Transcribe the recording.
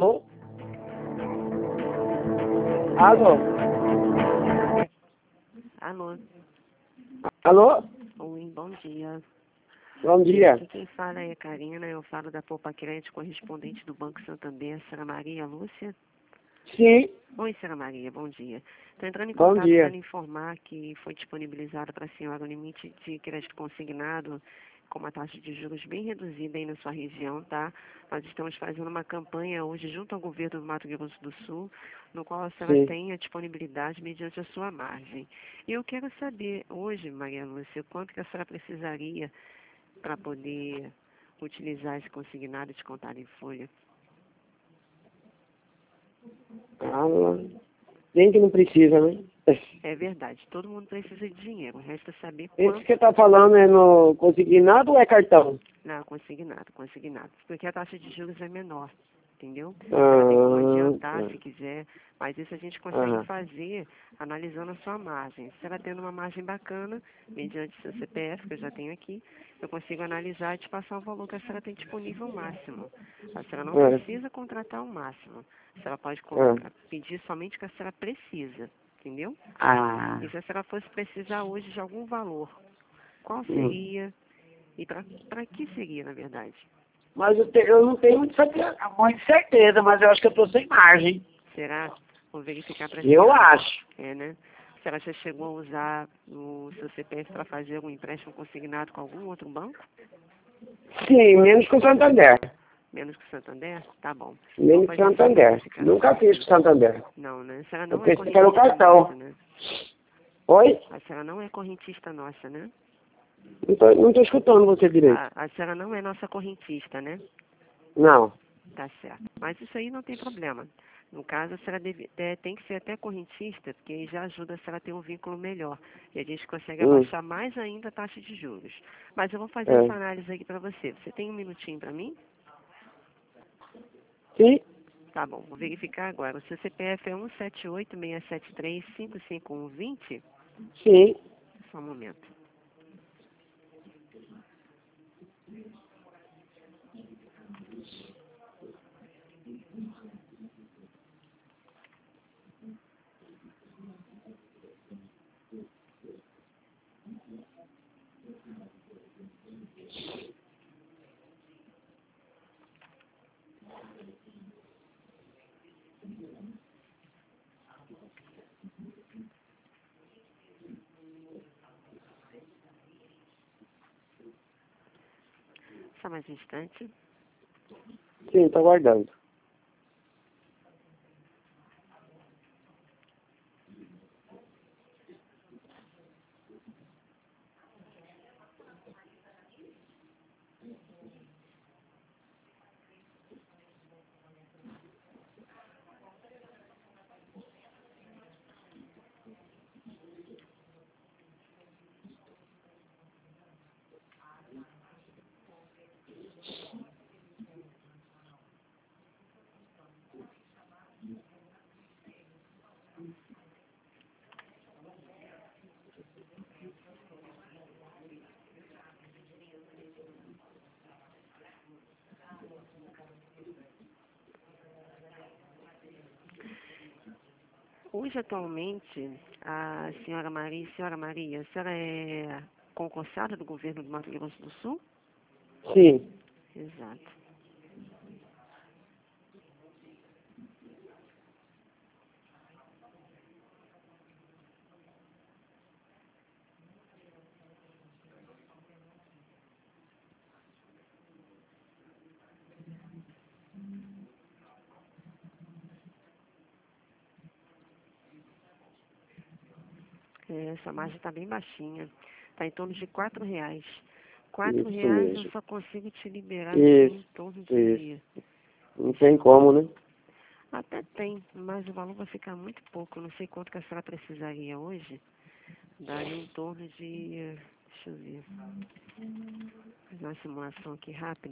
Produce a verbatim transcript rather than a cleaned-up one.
Alô? Alô? Alô. Alô? Oi, bom dia. Bom dia. Aqui quem fala é Karina, eu falo da Poupa Crédito, correspondente do Banco Santander, Sra. Maria Lúcia. Sim, Oi, Sra. Maria, bom dia. Estou entrando em bom contato dia. para lhe informar que foi disponibilizado para a senhora o limite de crédito consignado com uma taxa de juros bem reduzida aí na sua região, tá? Nós estamos fazendo uma campanha hoje junto ao governo do Mato Grosso do Sul, no qual a senhora Sim. tem a disponibilidade mediante a sua margem. E eu quero saber hoje, Maria Lúcia, quanto que a senhora precisaria para poder utilizar esse consignado de contar em folha. Ah, não. Nem que não precisa, né? É verdade, todo mundo precisa de dinheiro, resta saber Esse quanto. que você tá falando é no consignado ou é cartão? Não, consignado, consignado. Porque a taxa de juros é menor, entendeu? Ela tem como adiantar Ah, se quiser, mas isso a gente consegue ah, fazer analisando a sua margem. Se ela tendo uma margem bacana, mediante seu C P F, que eu já tenho aqui, eu consigo analisar e te passar o valor que a senhora tem disponível máximo. A senhora não ah, precisa contratar o máximo. A senhora pode ah, pedir somente o que a senhora precisa, entendeu? ah. E se a senhora fosse precisar hoje de algum valor, qual Hum. seria e para que seria, na verdade? Mas eu, te- eu não tenho muita certeza, muita certeza, mas eu acho que eu tô sem margem. Será? Vou verificar para a Eu senhora. acho. É, né? A senhora já chegou a usar o seu C P F para fazer algum empréstimo consignado com algum outro banco? Sim, menos com o Santander. Menos que o Santander? Tá bom. Vou Menos que o fazer essa Santander. Nunca verificação fiz com aqui. o Santander. Não, né? A senhora Eu não é pensei que era o correntista nossa, cartão. né? Oi? A senhora não é correntista nossa, né? Não tô, não tô escutando você direito. A, a senhora não é nossa correntista, né? Não. Tá certo. Mas isso aí não tem problema. No caso, a senhora deve, é, tem que ser até correntista, porque aí já ajuda a senhora a ter um vínculo melhor. E a gente consegue Hum, abaixar mais ainda a taxa de juros. Mas eu vou fazer essa é. análise aqui para você. Você tem um minutinho para mim? Sim? Tá bom, vou verificar agora. O seu C P F é um sete oito, seis sete três, cinco cinco um, dois zero? Sim. Só um momento. Só mais um instante. Sim, tô aguardando. Hoje, atualmente, a senhora Maria, senhora Maria, a senhora é concursada do governo do Mato Grosso do Sul? Sim. Exato. É, essa margem está bem baixinha. Está em torno de quatro reais. Quatro Isso reais eu mesmo. só consigo te liberar assim, em Isso, torno isso. de... Não Deixa tem eu ver. como, né? Até tem, mas o valor vai ficar muito pouco. Eu não sei quanto que a senhora precisaria hoje. Daria em torno de... Deixa eu ver. Fazer uma simulação aqui rápida.